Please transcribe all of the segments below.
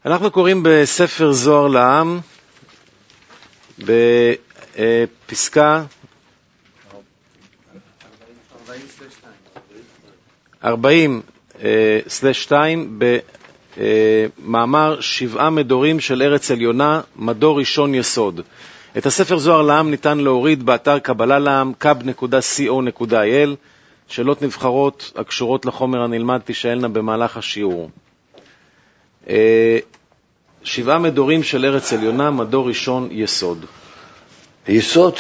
אנחנו קוראים בספר זוהר לעם, בפסקה 40/2, במאמר 7 מדורים של ארץ עליונה, מדור ראשון יסוד. את הספר זוהר לעם ניתן להוריד באתר קבלה לעם, kab.co.il. שאלות נבחרות הקשורות לחומר הנלמד תשאלנה במהלך השיעור. 7 מדורים של ארץ עליונה, מדור ראשון יסוד. יסוד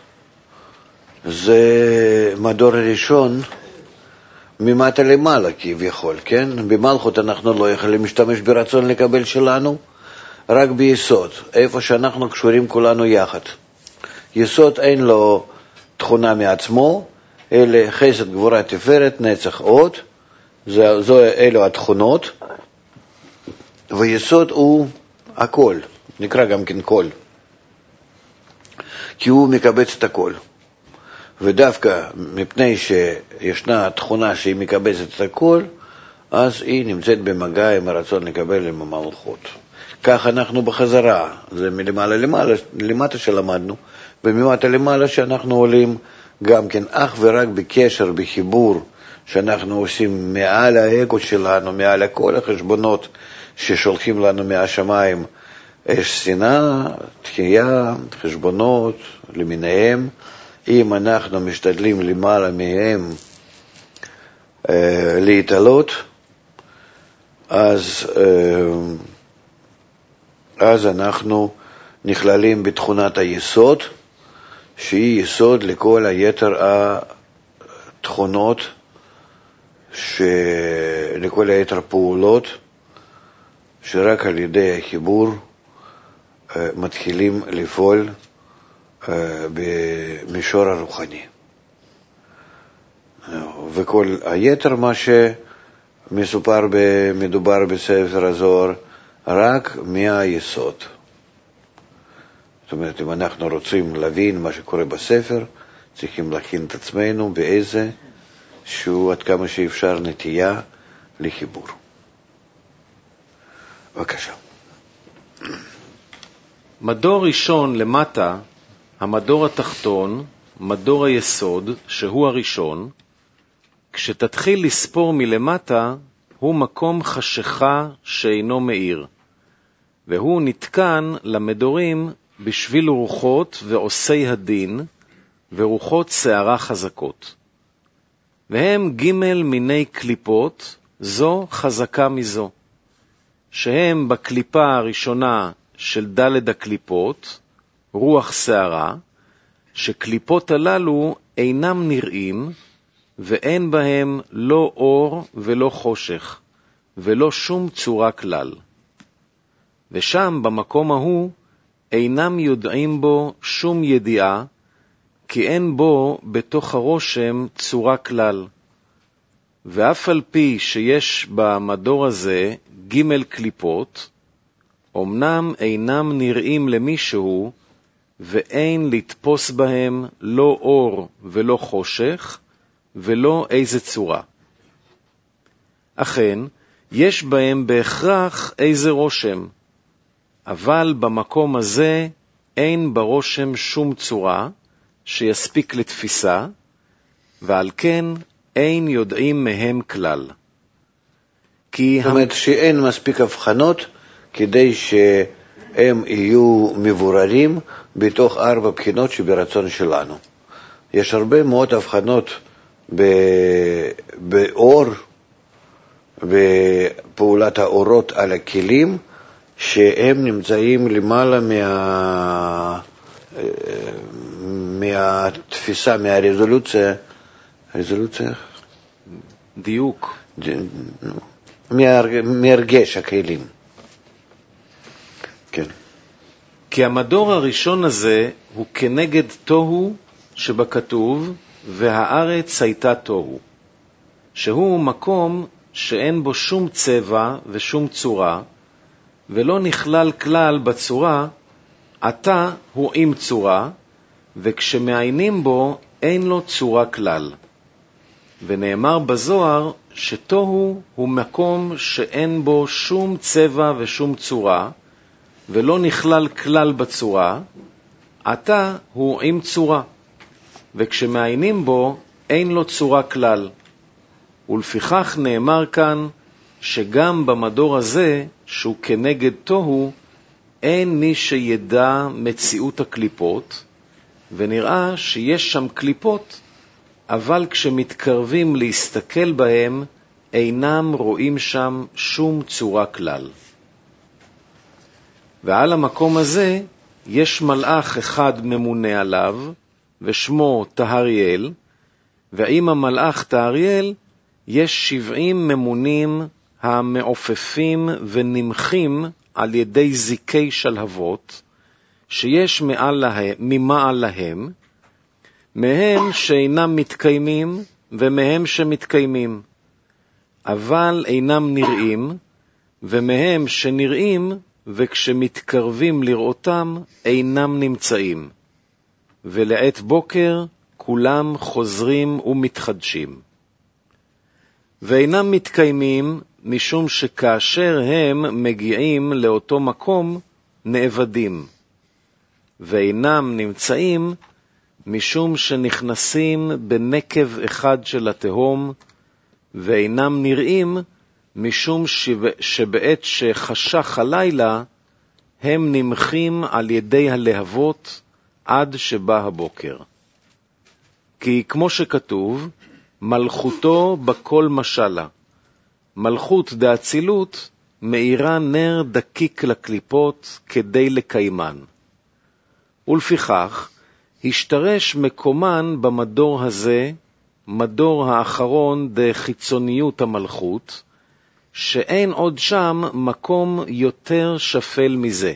זה מדור ראשון ממטה למעלה כביכול, כן? במלכות אנחנו לא יכולים להשתמש ברצון לקבל שלנו, רק ביסוד, איפה שאנחנו קשורים כולנו יחד. יסוד אין לו תכונה מעצמו, אלה חסד, גבורה, תפארת, נצח, עוד, אלו התכונות, ויסוד הוא הכל, נקרא גם כן כל, כי הוא מקבץ את הכל. ודווקא מפני שישנה תכונה שהיא מקבצת את הכל, אז היא נמצאת במגע עם הרצון לקבל עם המלכות. כך אנחנו בחזרה, זה מלמעלה למטה שלמדנו, וממטה למעלה שאנחנו עולים גם כן אך ורק בקשר, בחיבור, שאנחנו עושים מעל האגו שלנו, מעל כל החשבונות ששולחים לנו מהשמיים, אש שנאה, תחייה, חשבונות למיניהם. אם אנחנו משתדלים למעלה מהם להתעלות, אז אנחנו נכללים בתכונת היסוד, שהיא יסוד לכל היתר התכונות, לכל היתר פעולות, שרק על ידי החיבור מתחילים לפעול במישור הרוחני. וכל היתר מה מדובר בספר הזוהר רק מהיסוד. זאת אומרת, אם אנחנו רוצים להבין מה שקורה בספר, צריכים להכין את עצמנו באיזה שהוא עד כמה שאפשר נטייה לחיבור. בבקשה. מדור ראשון למטה, המדור התחתון, מדור היסוד, שהוא הראשון, כשתתחיל לספור מלמטה, הוא מקום חשיכה שאינו מאיר, והוא נתקן למדורים בשביל רוחות ועושי הדין, ורוחות שערה חזקות. והם ג' מיני קליפות, זו חזקה מזו, שהם בקליפה הראשונה של ד' הקליפות, רוח שערה, שקליפות הללו אינם נראים, ואין בהם לא אור ולא חושך, ולא שום צורה כלל. ושם במקום ההוא אינם יודעים בו שום ידיעה, כי אין בו בתוך הרושם צורה כלל. ואף על פי שיש במדור הזה ג' קליפות, אמנם אינם נראים למישהו, ואין לתפוס בהם לא אור ולא חושך, ולא איזה צורה. אכן, יש בהם בהכרח איזה רושם, אבל במקום הזה אין ברושם שום צורה שיספיק לתפיסה, ועל כן אין יודעים מהם כלל. זאת אומרת שאין מספיק הבחנות כדי שהם יהיו מבוררים בתוך 4 בחינות שברצון שלנו. יש הרבה מאוד הבחנות באור, בפעולת האורות על הכלים, שהם נמצאים למעלה מהתפיסה, מהרזולוציה, דיוק, מהרגש הכלים. כן. כי המדור הראשון הזה הוא כנגד תוהו שבכתוב, והארץ הייתה תוהו, שהוא מקום שאין בו שום צבע ושום צורה, ולא נכלל כלל בצורה, עתה הוא עם צורה, וכשמעיינים בו אין לו צורה כלל. ונאמר בזוהר שתוהו הוא מקום שאין בו שום צבע ושום צורה, ולא נכלל כלל בצורה, עתה הוא עם צורה, וכשמעיינים בו אין לו צורה כלל. ולפיכך נאמר כאן שגם במדור הזה, שהוא כנגד תוהו, אין מי שידע מציאות הקליפות, ונראה שיש שם קליפות, אבל כשמתקרבים להסתכל בהם, אינם רואים שם שום צורה כלל. ועל המקום הזה יש מלאך אחד ממונה עליו, ושמו תהריאל, ועם המלאך תהריאל יש 70 ממונים המעופפים ונמחים על ידי זיקי שלהבות, שיש ממעל להם, מהם שאינם מתקיימים ומהם שמתקיימים, אבל אינם נראים, ומהם שנראים וכשמתקרבים לראותם אינם נמצאים, ולעת בוקר כולם חוזרים ומתחדשים. ואינם מתקיימים משום שכאשר הם מגיעים לאותו מקום נאבדים, ואינם נמצאים משום שנכנסים בנקב אחד של התהום, ואינם נראים משום שבעת שחשך הלילה הם נמחים על ידי הלהבות עד שבא הבוקר. כי כמו שכתוב, מלכותו בכל משלה, מלכות דאצילות מאירה נר דקיק לקליפות כדי לקיימן. ולפיכך השתרש מקומן במדור הזה, מדור האחרון דחיצוניות המלכות, שאין עוד שם מקום יותר שפל מזה.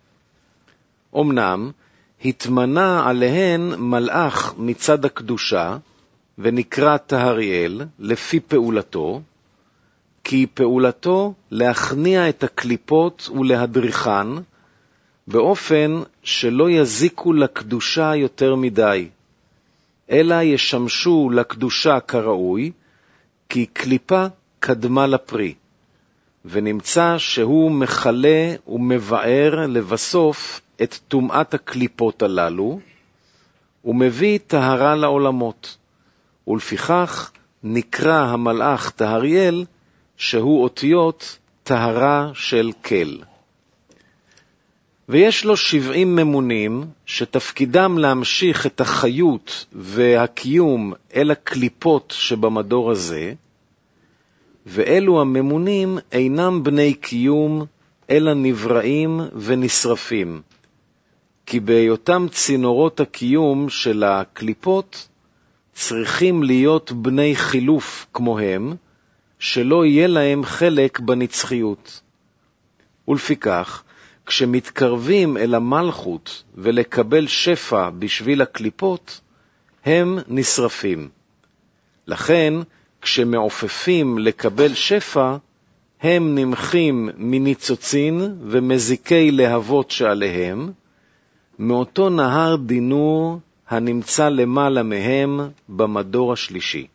אמנם התמנה עליהן מלאך מצד הקדושה, ונקרא תהריאל לפי פעולתו, כי פעולתו להכניע את הקליפות ולהדריכן, באופן שלא יזיקו לקדושה יותר מדי, אלא ישמשו לקדושה כראוי, כי קליפה קדמה לפרי, ונמצא שהוא מחלה ומבאר לבסוף את טומאת הקליפות הללו, ומביא טהרה לעולמות, ולפיכך נקרא המלאך תהריאל, שהוא אותיות טהרה של כל. ויש לו 70 ממונים שתפקידם להמשיך את החיות והקיום אל הקליפות שבמדור הזה, ואלו הממונים אינם בני קיום, אלא נבראים ונשרפים, כי בהיותם צינורות הקיום של הקליפות, צריכים להיות בני חילוף כמוהם, שלא יהיה להם חלק בנצחיות. ולפיכך, כשמתקרבים אל המלכות ולקבל שפע בשביל הקליפות, הם נשרפים. לכן, כשמעופפים לקבל שפע, הם נמחים מניצוצין ומזיקי להבות שעליהם, מאותו נהר דינור הנמצא למעלה מהם במדור השלישי.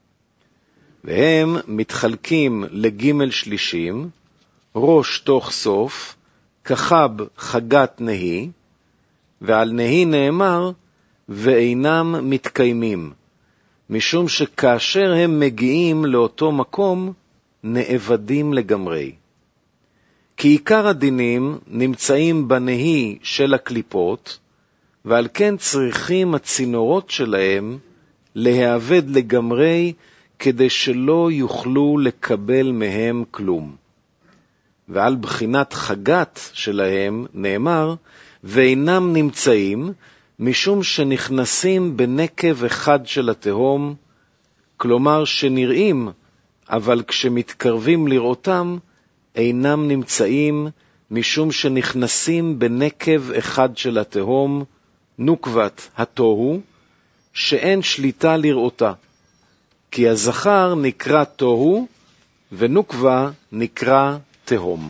והם מתחלקים לג' שלישים, ראש תוך סוף, כחב חגת נהי, ועל נהי נאמר, ואינם מתקיימים, משום שכאשר הם מגיעים לאותו מקום, נאבדים לגמרי. כי עיקר הדינים נמצאים בנהי של הקליפות, ועל כן צריכים הצינורות שלהם להיאבד לגמרי, כדי שלא יוכלו לקבל מהם כלום. ועל בחינת חגת שלהם נאמר, ואינם נמצאים, משום שנכנסים בנקב אחד של התהום, כלומר שנראים, אבל כשמתקרבים לראותם, אינם נמצאים, משום שנכנסים בנקב אחד של התהום, נוקבת התוהו, שאין שליטה לראותה. כי הזכר נקרא תוהו, ונוקבה נקרא תהום.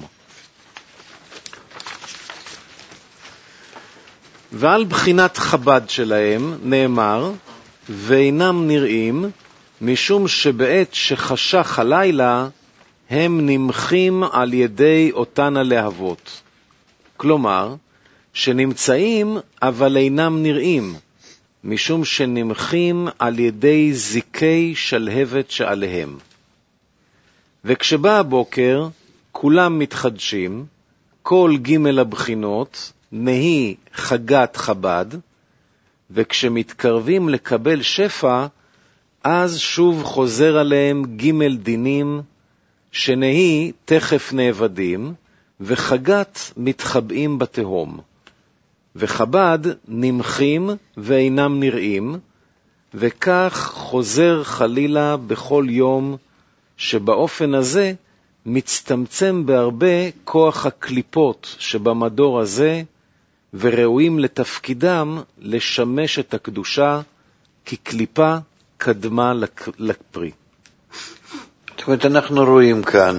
ועל בחינת חב"ד שלהם נאמר, ואינם נראים, משום שבעת שחשך הלילה הם נמחים על ידי אותן הלהבות. כלומר, שנמצאים אבל אינם נראים, משום שנמחים על ידי זיקי שלהבת שעליהם. וכשבא הבוקר, כולם מתחדשים, כל ג' הבחינות, נהי חגת חב"ד, וכשמתקרבים לקבל שפע, אז שוב חוזר עליהם ג' דינים, שנהי תכף נאבדים, וחגת מתחבאים בתהום. וחב"ד נמחים ואינם נראים, וכך חוזר חלילה בכל יום, שבאופן הזה מצטמצם בהרבה כוח הקליפות שבמדור הזה, וראויים לתפקידם לשמש את הקדושה, כי קליפה קדמה לפרי. זאת אומרת, אנחנו רואים כאן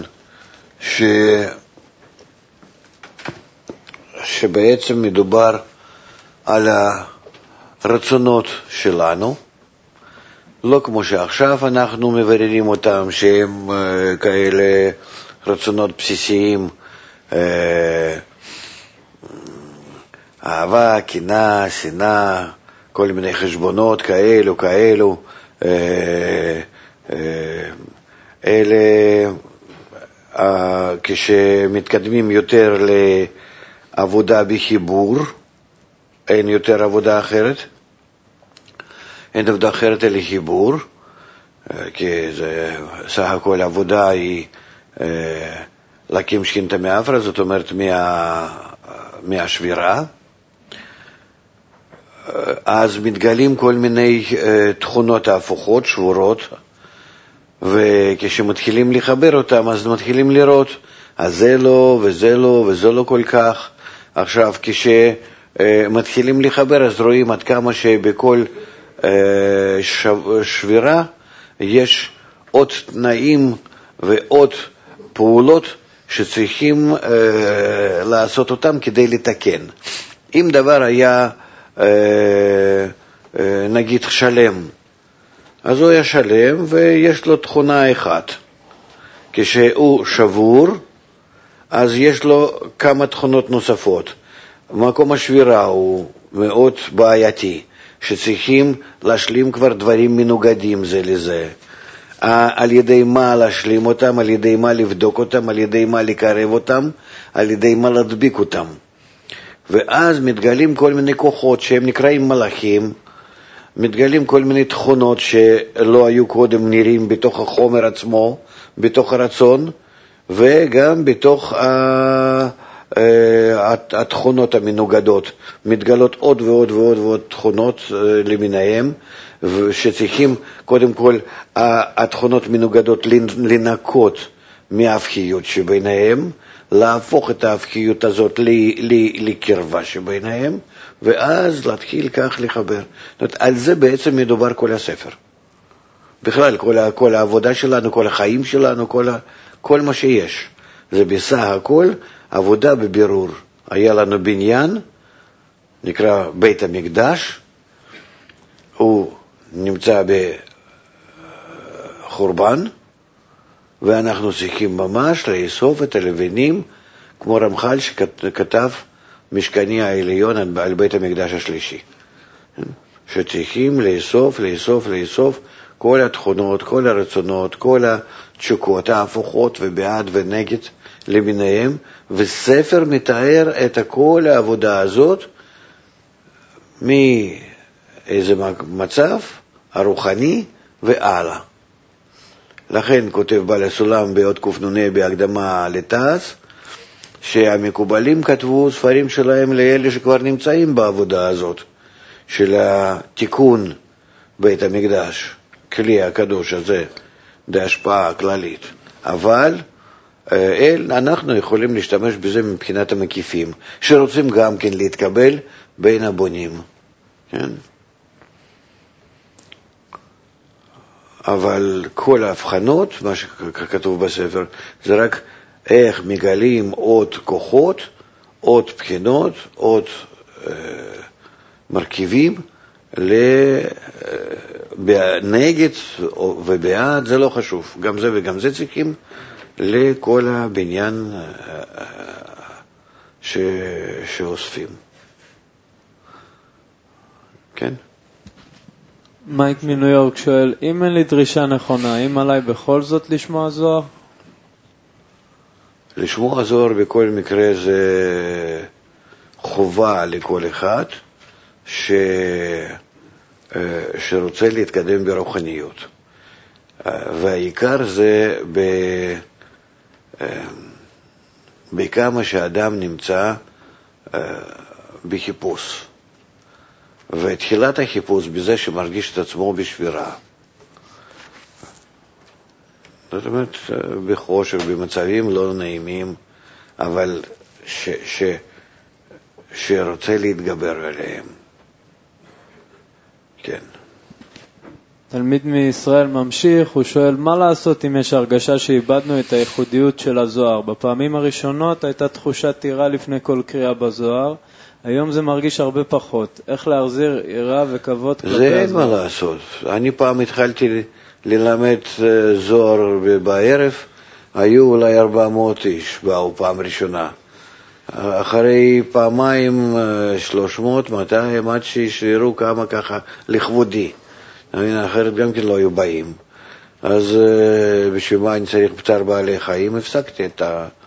שבעצם מדובר על הרצונות שלנו, לא כמו שעכשיו אנחנו מבררים אותם, שהם כאלה רצונות בסיסיים, אהבה, קנאה, שנאה, כל מיני חשבונות כאלו, אלה כשמתקדמים יותר לעבודה בחיבור, אין יותר עבודה אחרת, אין עבודה אחרת אלא חיבור, כי זה, סך הכל עבודה היא להקים שכינתה מאפרה, זאת אומרת מהשבירה. אז מתגלים כל מיני תכונות ההפוכות, שבורות, וכשמתחילים לחבר אותם, אז מתחילים לראות, אז זה לא, וזה לא, וזה לא כל כך. עכשיו, כשמתחילים לחבר, אז רואים עד כמה שבכל שבירה יש עוד תנאים ועוד פעולות שצריכים לעשות אותם כדי לתקן. אם דבר היה נגיד שלם, אז הוא היה שלם ויש לו תכונה אחת. כשהוא שבור, אז יש לו כמה תכונות נוספות. מקום השבירה הוא מאוד בעייתי, שצריכים להשלים כבר דברים מנוגדים זה לזה. על ידי מה להשלים אותם, על ידי מה לבדוק אותם, על ידי מה לקרב אותם, על ידי מה להדביק אותם. ואז מתגלים כל מיני כוחות שהם נקראים מלאכים, מתגלים כל מיני תכונות שלא היו קודם נראים בתוך החומר עצמו, בתוך הרצון, וגם בתוך התכונות המנוגדות. מתגלות עוד ועוד ועוד ועוד תכונות למיניהם, שצריכים קודם כל התכונות מנוגדות לנקות מההפכיות שביניהם, להפוך את ההפכיות הזאת לקרבה שביניהם, ואז להתחיל כך לחבר. זאת אומרת, על זה בעצם מדובר כל הספר. בכלל, כל העבודה שלנו, כל החיים שלנו, כל מה שיש. זה בסך הכל עבודה בבירור. היה לנו בניין, נקרא בית המקדש, הוא נמצא בחורבן, ואנחנו צריכים ממש לאסוף את הלבנים, כמו רמח"ל שכתב משכני העליון על בית המקדש השלישי. שצריכים לאסוף כל התכונות, כל הרצונות, כל התשוקות ההפוכות ובעד ונגד למיניהם, וספר מתאר את כל העבודה הזאת מאיזה מצב הרוחני והלאה. לכן כותב בעל הסולם בעוד קופנוני בהקדמה לתעש, שהמקובלים כתבו ספרים שלהם לאלה שכבר נמצאים בעבודה הזאת, של התיקון בית המקדש, כלי הקדוש הזה, בהשפעה כללית. אבל אנחנו יכולים להשתמש בזה מבחינת המקיפים, שרוצים גם כן להתקבל בין הבונים. כן? אבל כל ההבחנות, מה שכתוב בספר, זה רק איך מגלים עוד כוחות, עוד בחינות, עוד מרכיבים נגד ובעד, זה לא חשוב. גם זה וגם זה צריכים לכל הבניין שאוספים. כן? מייק מניו יורק שואל, אם אין לי דרישה נכונה, האם עליי בכל זאת לשמוע זוהר? לשמוע זוהר בכל מקרה זה חובה לכל אחד שרוצה להתקדם ברוחניות. והעיקר זה בכמה שאדם נמצא בחיפוש. ותחילת החיפוש בזה שמרגיש את עצמו בשבירה. זאת אומרת, בחושך, במצבים לא נעימים, אבל שרוצה להתגבר עליהם. כן. תלמיד מישראל ממשיך, הוא שואל, מה לעשות אם יש הרגשה שאיבדנו את הייחודיות של הזוהר? בפעמים הראשונות הייתה תחושת יראה לפני כל קריאה בזוהר, היום זה מרגיש הרבה פחות. איך להחזיר יראה וכבוד כלפי הזוהר? זה אין מה לעשות. אני פעם התחלתי ללמד זוהר בערב, היו אולי 400 איש באו פעם ראשונה. אחרי פעמיים 300, 200, עד שישארו כמה ככה לכבודי. אחרת גם כן לא היו באים. אז בשביל מה אני צריך פטר בעלי חיים? הפסקתי את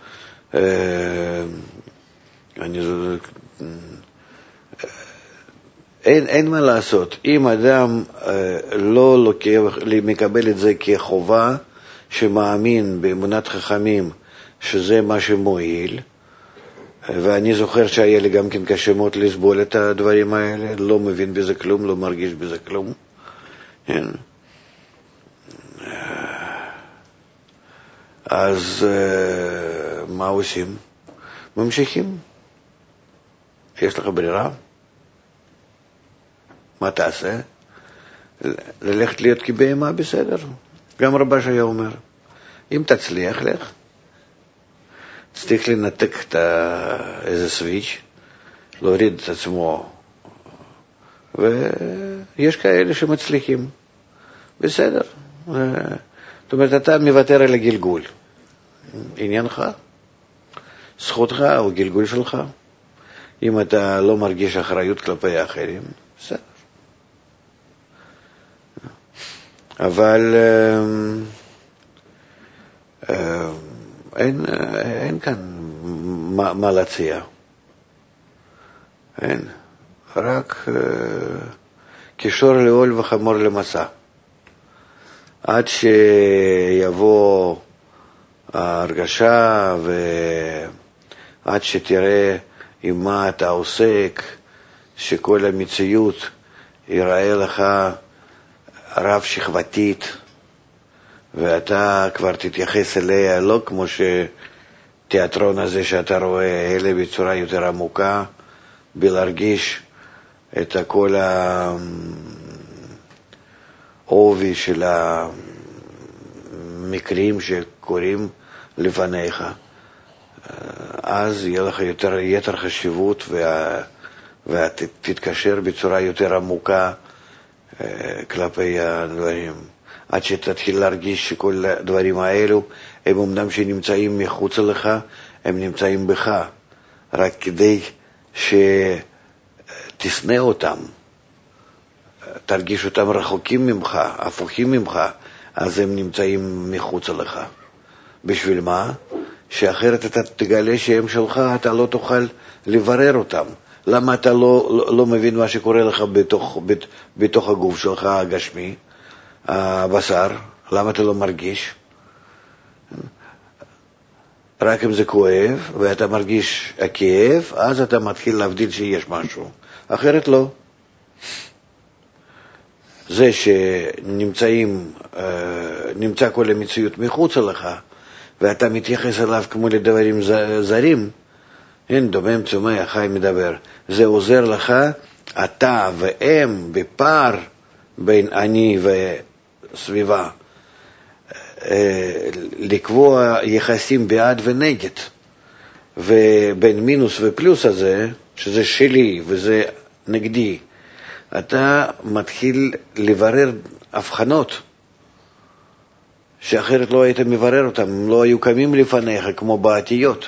אין מה לעשות. אם אדם לא מקבל את זה כחובה, שמאמין באמונת חכמים שזה מה שמועיל, ואני זוכר שהיה לי גם כן קשה מאוד לסבול את הדברים האלה, לא מבין בזה כלום, לא מרגיש בזה כלום. כן. אז מה עושים? ממשיכים. יש לך ברירה? מה תעשה? ללכת להיות כבהמה בסדר. גם רבש היה אומר, אם תצליח לך, צריך לנתק איזה סוויץ', להוריד את עצמו, ויש כאלה שמצליחים. בסדר. זאת אומרת, אתה מוותר על הגלגול. עניינך, זכותך או גלגול שלך. אם אתה לא מרגיש אחריות כלפי האחרים, בסדר. אבל אין כאן מה להציע. אין. רק קישור לעול וחמור למסע. עד שיבוא ההרגשה ועד שתראה עם מה אתה עוסק, שכל המציאות ייראה לך רב שכבתית, ואתה כבר תתייחס אליה לא כמו שתיאטרון הזה שאתה רואה, אלא בצורה יותר עמוקה, בלהרגיש את כל העובי של המקרים שקורים לפניך. אז יהיה לך יותר חשיבות ותתקשר בצורה יותר עמוקה כלפי הדברים. עד שתתחיל להרגיש שכל הדברים האלו הם אמנם שנמצאים מחוץ לך, הם נמצאים בך, רק כדי שתשנא אותם, תרגיש אותם רחוקים ממך, הפוכים ממך, אז הם נמצאים מחוץ לך. בשביל מה? שאחרת אתה תגלה שהם שלך, אתה לא תוכל לברר אותם. למה אתה לא מבין מה שקורה לך בתוך הגוף שלך הגשמי, הבשר? למה אתה לא מרגיש? רק אם זה כואב ואתה מרגיש הכאב, אז אתה מתחיל להבדיל שיש משהו. אחרת לא. זה שנמצא כל המציאות מחוץ לך, ואתה מתייחס אליו כמו לדברים זרים, אין דומם צומח חי מדבר. זה עוזר לך, אתה והם בפער בין אני וסביבה, לקבוע יחסים בעד ונגד, ובין מינוס ופלוס הזה, שזה שלי וזה נגדי, אתה מתחיל לברר הבחנות, שאחרת לא היית מברר אותם, הם לא היו קמים לפניך כמו באתיות.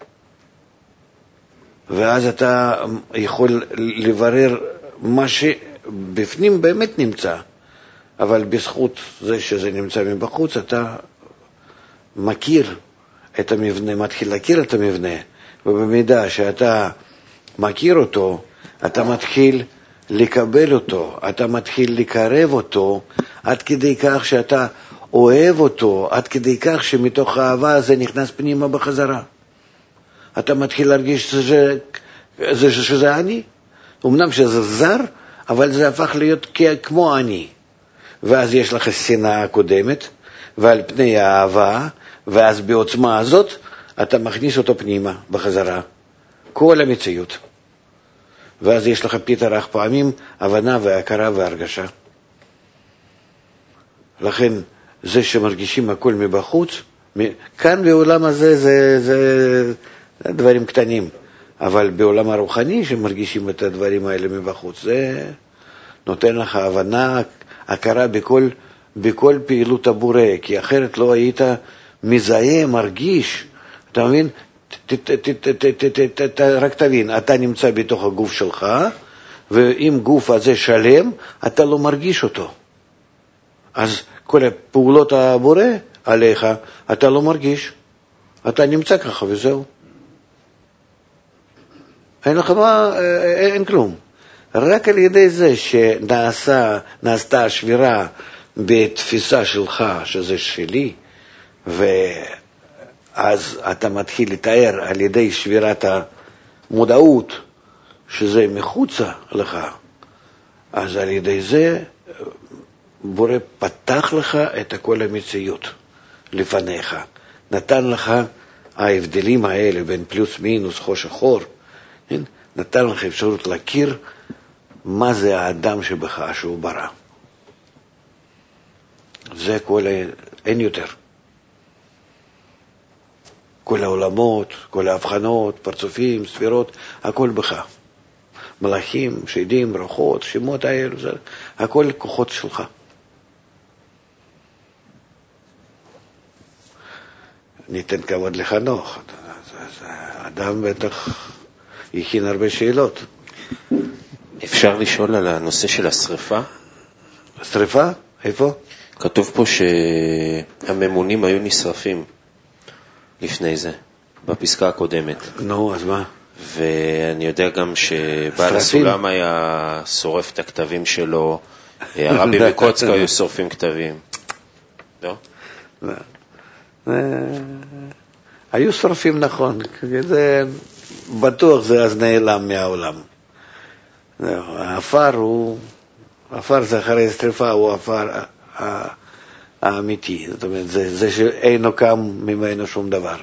ואז אתה יכול לברר מה שבפנים באמת נמצא, אבל בזכות זה שזה נמצא מבחוץ, אתה מכיר את המבנה, מתחיל להכיר את המבנה, ובמידה שאתה מכיר אותו, אתה מתחיל לקבל אותו, אתה מתחיל לקרב אותו, עד כדי כך שאתה אוהב אותו, עד כדי כך שמתוך האהבה הזה נכנס פנימה בחזרה. אתה מתחיל להרגיש שזה אני, אמנם שזה זר, אבל זה הפך להיות כמו אני. ואז יש לך שנאה קודמת, ועל פני האהבה, ואז בעוצמה הזאת, אתה מכניס אותו פנימה בחזרה. כל המציאות. ואז יש לך פיתרח פעמים, הבנה והכרה והרגשה. לכן, זה שמרגישים הכל מבחוץ, כאן בעולם הזה זה דברים קטנים, אבל בעולם הרוחני שמרגישים את הדברים האלה מבחוץ, זה נותן לך הבנה, הכרה בכל פעילות הבורא, כי אחרת לא היית מזהה, מרגיש, אתה מבין? רק תבין, אתה נמצא בתוך הגוף שלך, ואם גוף הזה שלם, אתה לא מרגיש אותו. אז כל הפעולות הבורא עליך, אתה לא מרגיש. אתה נמצא ככה וזהו. אין לך אין כלום. רק על ידי זה שנעשתה השבירה בתפיסה שלך, שזה שלי, ואז אתה מתחיל לתאר על ידי שבירת המודעות, שזה מחוצה לך, אז על ידי זה בורא פתח לך את כל המציאות לפניך, נתן לך ההבדלים האלה בין פלוס מינוס חושך אור, נתן לך אפשרות להכיר מה זה האדם שבך שהוא ברא. זה אין יותר. כל העולמות, כל ההבחנות, פרצופים, ספירות, הכל בך. מלאכים, שדים, רוחות, שמות האלו, הכל כוחות שלך. ניתן כבוד לחנוך. האדם בטח יכין הרבה שאלות. אפשר לשאול על הנושא של השריפה? השריפה? איפה? כתוב פה שהממונים היו נשרפים לפני זה, בפסקה הקודמת. נו, אז מה? ואני יודע גם שבעל הסולם היה שורף את הכתבים שלו, הרבי מקוצק היו שורפים כתבים. לא? היו שורפים, נכון. זה בטוח זה אז נעלם מהעולם. האפר זה אחרי שריפה, הוא האפר האמיתי. זאת אומרת, זה שאינו קם ממנו שום דבר.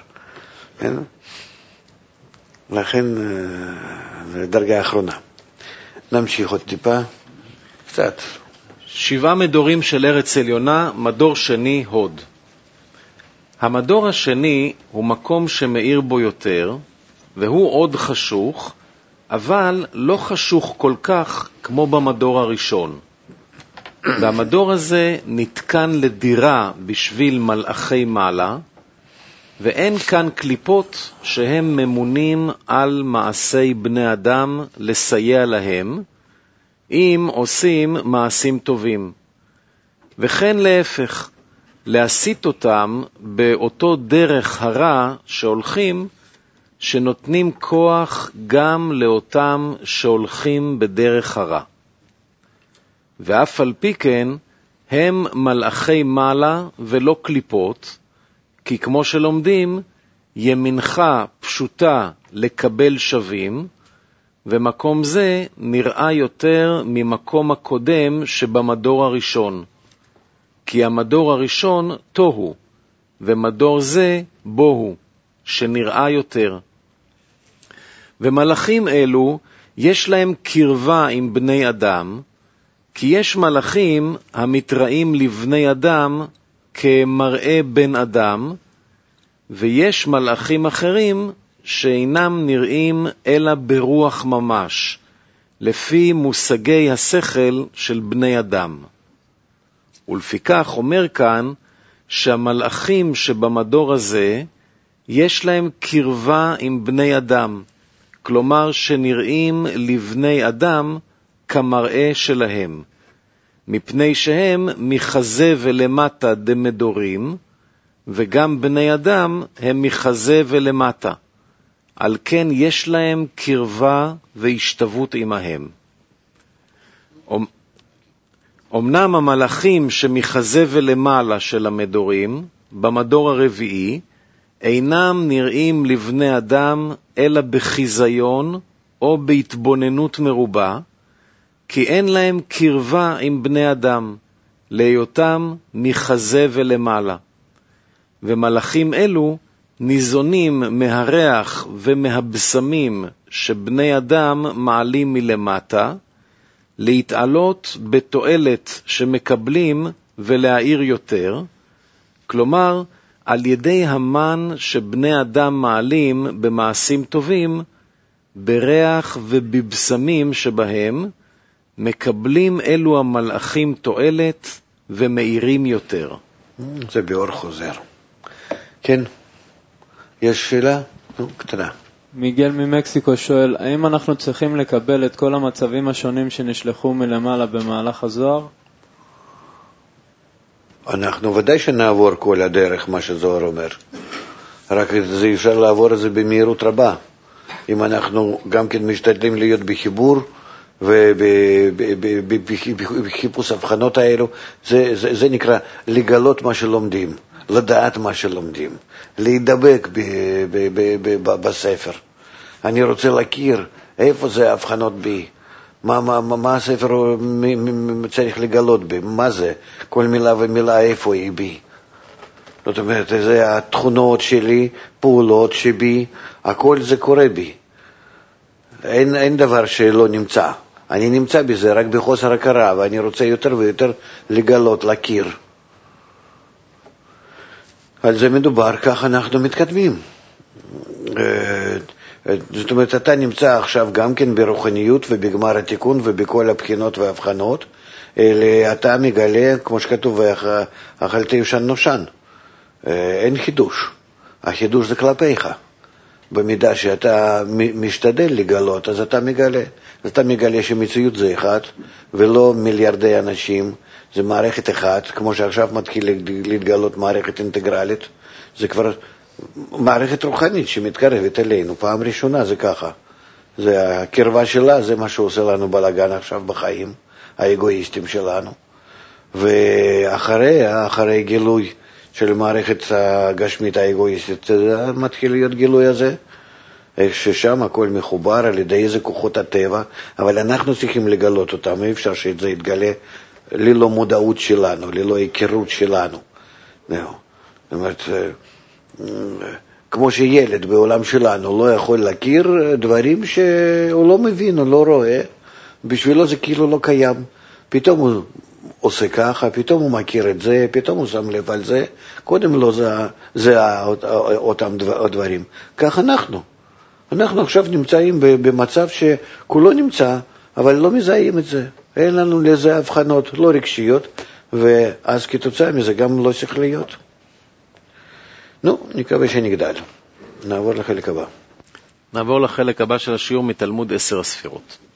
לכן, זה דרגה האחרונה. נמשיך עוד טיפה, קצת. 7 מדורים של ארץ עליונה, מדור שני, הוד. המדור השני הוא מקום שמאיר בו יותר, והוא עוד חשוך, אבל לא חשוך כל כך כמו במדור הראשון. והמדור הזה נתקן לדירה בשביל מלאכי מעלה, ואין כאן קליפות שהם ממונים על מעשי בני אדם לסייע להם, אם עושים מעשים טובים. וכן להפך, להסיט אותם באותו דרך הרע שהולכים, שנותנים כוח גם לאותם שהולכים בדרך הרע. ואף על פי כן, הם מלאכי מעלה ולא קליפות, כי כמו שלומדים, ימינך פשוטה לקבל שווים, ומקום זה נראה יותר ממקום הקודם שבמדור הראשון. כי המדור הראשון תוהו, ומדור זה בוהו, שנראה יותר. ומלאכים אלו יש להם קרבה עם בני אדם, כי יש מלאכים המתראים לבני אדם כמראה בן אדם, ויש מלאכים אחרים שאינם נראים אלא ברוח ממש, לפי מושגי השכל של בני אדם. ולפיכך אומר כאן שהמלאכים שבמדור הזה יש להם קרבה עם בני אדם, כלומר שנראים לבני אדם כמראה שלהם, מפני שהם מחזה ולמטה דמדורים, וגם בני אדם הם מחזה ולמטה. על כן יש להם קרבה והשתוות עמהם. אמנם המלאכים שמחזה ולמעלה של המדורים, במדור הרביעי, אינם נראים לבני אדם אלא בחיזיון או בהתבוננות מרובה, כי אין להם קרבה עם בני אדם, להיותם מחזה ולמעלה. ומלאכים אלו ניזונים מהריח ומהבשמים שבני אדם מעלים מלמטה, להתעלות בתועלת שמקבלים ולהאיר יותר, כלומר, על ידי המן שבני אדם מעלים במעשים טובים, בריח ובבשמים שבהם, מקבלים אלו המלאכים תועלת ומאירים יותר. זה באור חוזר. כן, יש שאלה? קטנה. מיגל ממקסיקו שואל, האם אנחנו צריכים לקבל את כל המצבים השונים שנשלחו מלמעלה במהלך הזוהר? אנחנו ודאי שנעבור כל הדרך, מה שזוהר אומר. רק זה אפשר לעבור את זה במהירות רבה. אם אנחנו גם כן משתדלים להיות בחיבור ובחיפוש הבחנות האלו, זה נקרא לגלות מה שלומדים, לדעת מה שלומדים, להידבק בספר. אני רוצה להכיר איפה זה ההבחנות בי, מה הספר צריך לגלות בי, מה זה, כל מילה ומילה איפה היא בי. זאת אומרת, זה התכונות שלי, פעולות שבי, הכל זה קורה בי. אין דבר שלא נמצא. אני נמצא בזה רק בחוסר הכרה, ואני רוצה יותר ויותר לגלות, להכיר. על זה מדובר, כך אנחנו מתקדמים. זאת אומרת, אתה נמצא עכשיו גם כן ברוחניות ובגמר התיקון ובכל הבחינות וההבחנות, אתה מגלה, כמו שכתוב, אכלתי ישן נושן. אין חידוש. החידוש זה כלפיך. במידה שאתה משתדל לגלות, אז אתה מגלה. אז אתה מגלה שמציאות זה אחד, ולא מיליארדי אנשים, זה מערכת אחת, כמו שעכשיו מתחיל להתגלות מערכת אינטגרלית, זה כבר מערכת רוחנית שמתקרבת אלינו, פעם ראשונה זה ככה. זה הקרבה שלה, זה מה שעושה לנו בלגן עכשיו בחיים, האגואיסטים שלנו. ואחרי גילוי של מערכת הגשמית האגואיסטית, מתחיל להיות גילוי הזה, איך ששם הכל מחובר על ידי איזה כוחות הטבע, אבל אנחנו צריכים לגלות אותם, אי אפשר שזה יתגלה ללא מודעות שלנו, ללא היכרות שלנו. זאת אומרת, כמו שילד בעולם שלנו לא יכול להכיר דברים שהוא לא מבין, הוא לא רואה, בשבילו זה כאילו לא קיים. פתאום הוא עושה ככה, פתאום הוא מכיר את זה, פתאום הוא שם לב על זה, קודם לא זה אותם דברים. כך אנחנו עכשיו נמצאים במצב שכולו נמצא, אבל לא מזהים את זה. אין לנו לזה הבחנות לא רגשיות, ואז כתוצאה מזה גם לא שכליות. נקווה שנגדל. נעבור לחלק הבא. נעבור לחלק הבא של השיעור מתלמוד 10 הספירות.